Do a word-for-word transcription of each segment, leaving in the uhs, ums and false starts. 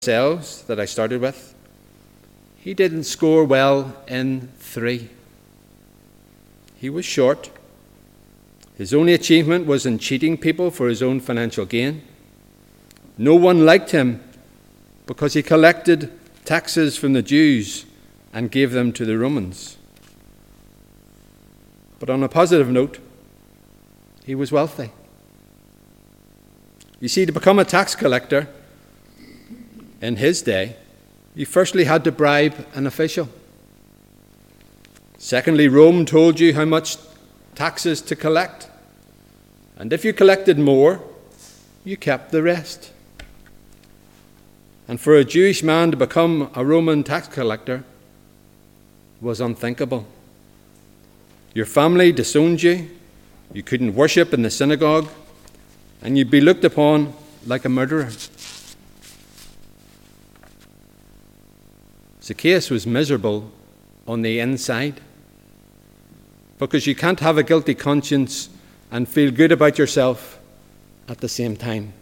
cells that I started with, he didn't score well in three. He was short. His only achievement was in cheating people for his own financial gain. No one liked him because he collected taxes from the Jews and gave them to the Romans. But on a positive note, he was wealthy. You see, to become a tax collector in his day, you firstly had to bribe an official. Secondly, Rome told you how much taxes to collect. And if you collected more, you kept the rest. And for a Jewish man to become a Roman tax collector was unthinkable. Your family disowned you, you couldn't worship in the synagogue, and you'd be looked upon like a murderer. Zacchaeus was miserable on the inside because you can't have a guilty conscience and feel good about yourself at the same time.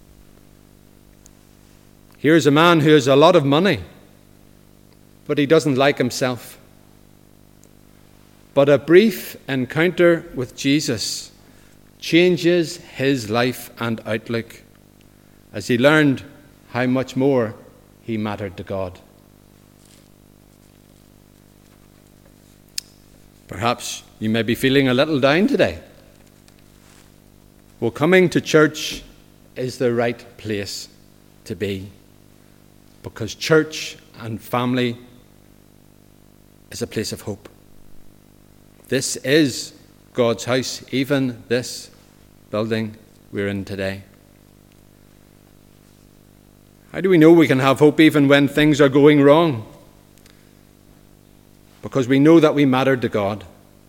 Here's a man who has a lot of money, but he doesn't like himself. But a brief encounter with Jesus changes his life and outlook as he learned how much more he mattered to God. Perhaps you may be feeling a little down today. Well, coming to church is the right place to be, because church and family is a place of hope. This is God's house, even this building we're in today. How do we know we can have hope even when things are going wrong? Because we know that we matter to God.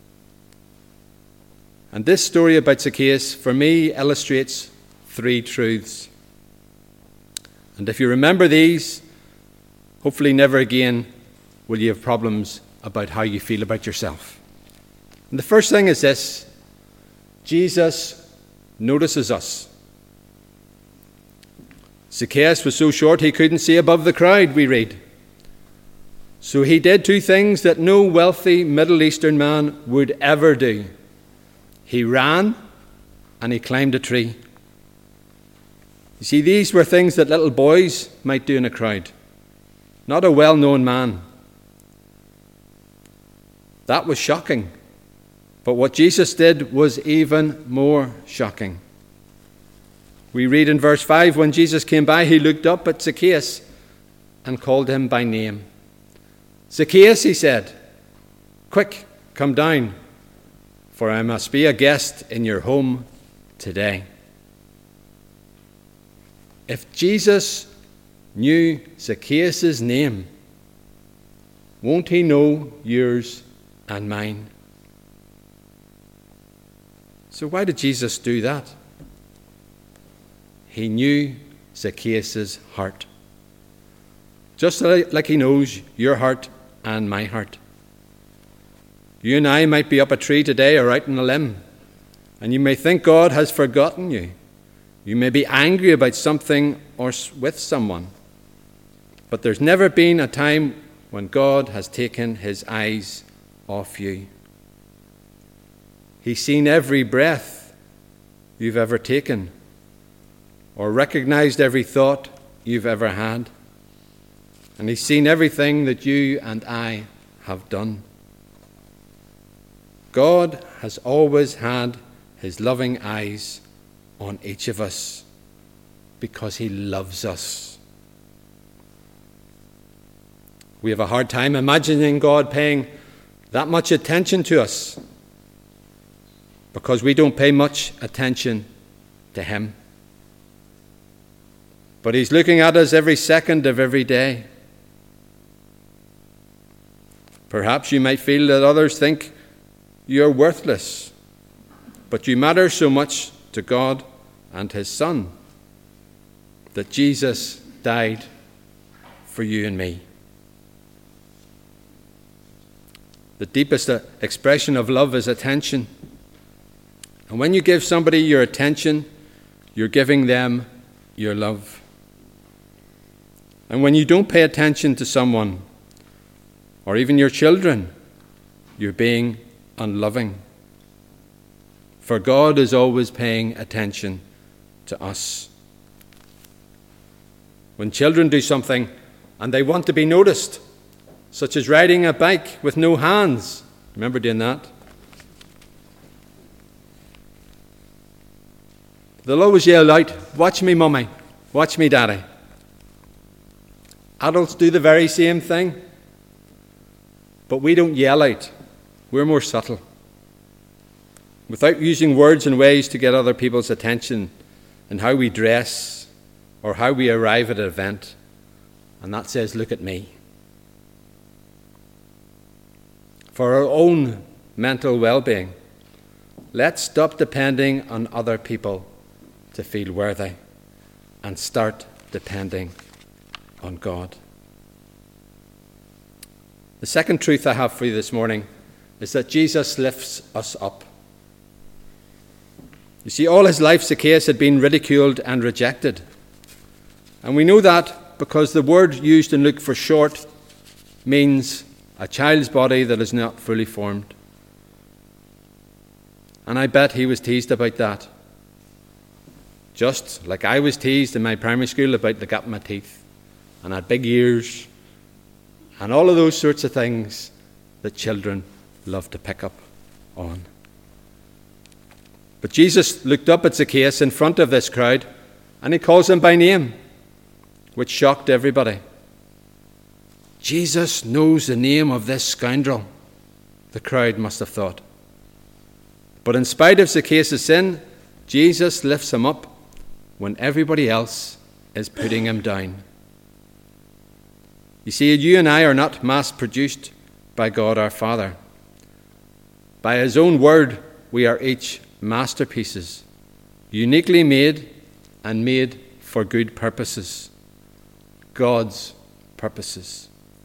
And this story about Zacchaeus, for me, illustrates three truths. And if you remember these, hopefully never again will you have problems about how you feel about yourself. And the first thing is this: Jesus notices us. Zacchaeus was so short he couldn't see above the crowd, we read. So he did two things that no wealthy Middle Eastern man would ever do. He ran and he climbed a tree. You see, these were things that little boys might do in a crowd, not a well-known man. That was shocking. But what Jesus did was even more shocking. We read in verse five, when Jesus came by, he looked up at Zacchaeus and called him by name. Zacchaeus, he said, quick, come down, for I must be a guest in your home today. If Jesus knew Zacchaeus' name, won't he know yours and mine? So why did Jesus do that? He knew Zacchaeus' heart, just like he knows your heart and my heart. You and I might be up a tree today or out on a limb, and you may think God has forgotten you. You may be angry about something or with someone, but there's never been a time when God has taken his eyes off you. He's seen every breath you've ever taken, or recognized every thought you've ever had. And he's seen everything that you and I have done. God has always had his loving eyes on each of us because he loves us. We have a hard time imagining God paying that much attention to us because we don't pay much attention to him. But he's looking at us every second of every day. Perhaps you might feel that others think you're worthless, but you matter so much to God and his Son that Jesus died for you and me. The deepest expression of love is attention. And when you give somebody your attention, you're giving them your love. And when you don't pay attention to someone, or even your children, you're being unloving. For God is always paying attention to us. When children do something and they want to be noticed, such as riding a bike with no hands, remember doing that? They'll always yell out, "Watch me, mummy, watch me, daddy." Adults do the very same thing, but we don't yell out. We're more subtle. Without using words and ways to get other people's attention in how we dress or how we arrive at an event, and that says, "Look at me." For our own mental well-being, let's stop depending on other people to feel worthy and start depending on God. The second truth I have for you this morning is that Jesus lifts us up. You see, all his life Zacchaeus had been ridiculed and rejected. And we know that because the word used in Luke for short means a child's body that is not fully formed. And I bet he was teased about that. Just like I was teased in my primary school about the gap in my teeth and I had big ears and all of those sorts of things that children love to pick up on. But Jesus looked up at Zacchaeus in front of this crowd and he calls him by name, which shocked everybody. Jesus knows the name of this scoundrel, the crowd must have thought. But in spite of Zacchaeus' sin, Jesus lifts him up when everybody else is putting him down. You see, you and I are not mass-produced by God our Father. By his own word, we are each masterpieces, uniquely made and made for good purposes. God's purposes.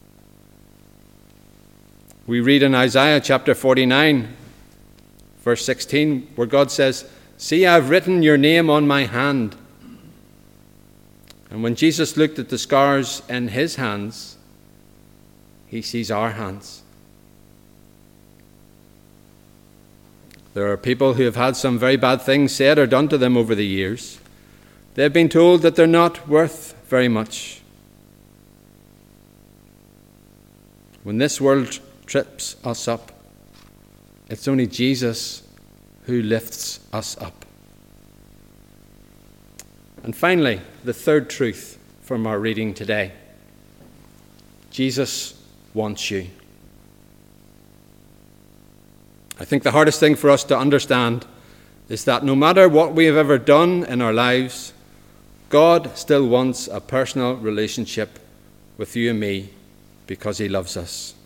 We read in Isaiah chapter forty-nine, verse sixteen, where God says, "See, I've written your name on my hand." And when Jesus looked at the scars in his hands, he sees our hands. There are people who have had some very bad things said or done to them over the years. They've been told that they're not worth very much. When this world trips us up, it's only Jesus who lifts us up. And finally, the third truth from our reading today. Jesus wants you. I think the hardest thing for us to understand is that no matter what we have ever done in our lives, God still wants a personal relationship with you and me because he loves us.